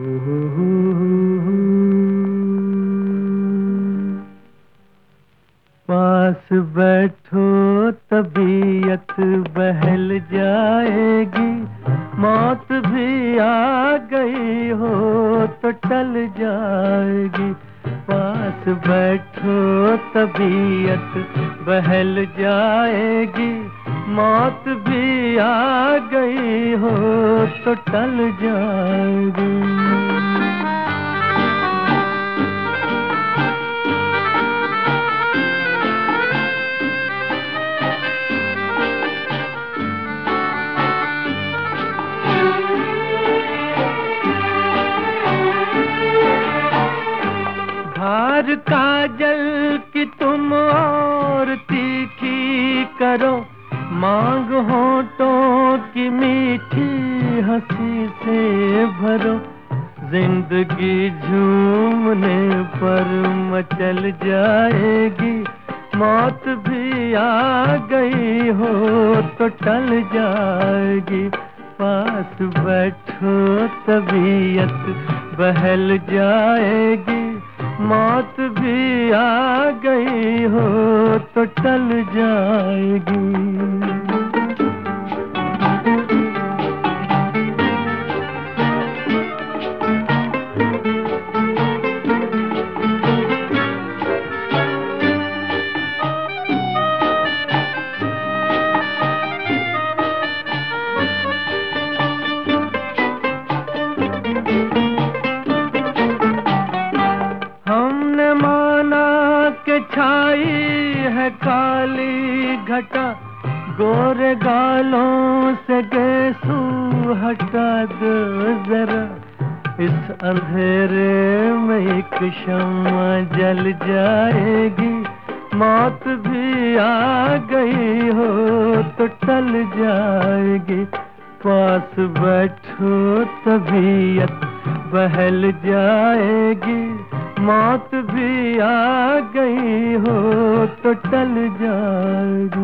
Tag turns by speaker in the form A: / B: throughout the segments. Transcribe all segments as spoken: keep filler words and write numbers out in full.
A: पास बैठो तबीयत बहल जाएगी, मौत भी आ गई हो तो टल जाएगी। पास बैठो तबीयत बहल जाएगी, मौत भी आ गई हो तो टल जाएगी। धार काजल की तुम और तीखी करो, मांग होठों की मीठी हंसी से भरो। जिंदगी झूमने पर मचल जाएगी, मौत भी आ गई हो तो टल जाएगी। पास बैठो तबीयत बहल जाएगी, मौत भी आ गई हो तो टल जाएगी। हमने माना के छाई है काली घटा, गोरे गालों से गेसू हटा दो जरा। इस अंधेरे में एक शम्मा जल जाएगी, मौत भी आ गई हो तो टल जाएगी। पास बैठो तबीयत बहल जाएगी, मौत भी आ गई हो तो टल जाएगी।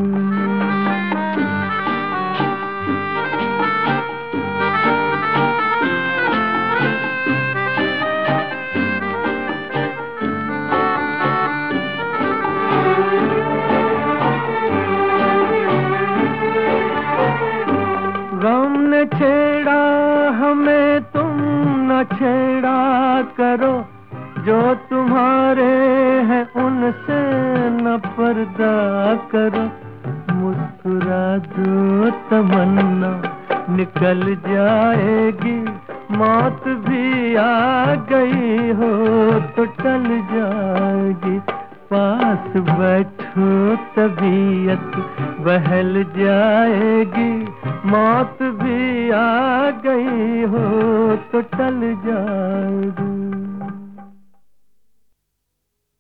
A: गम ने छेड़ा हमें, तुम न छेड़ा करो। जो तुम्हारे हैं उनसे न पर्दा करो। मुस्कुरा दो तमन्ना निकल जाएगी, मौत भी आ गई हो तो टल जाएगी। पास बैठो तबीयत बहल जाएगी, मौत भी आ गई हो तो टल जाएगी।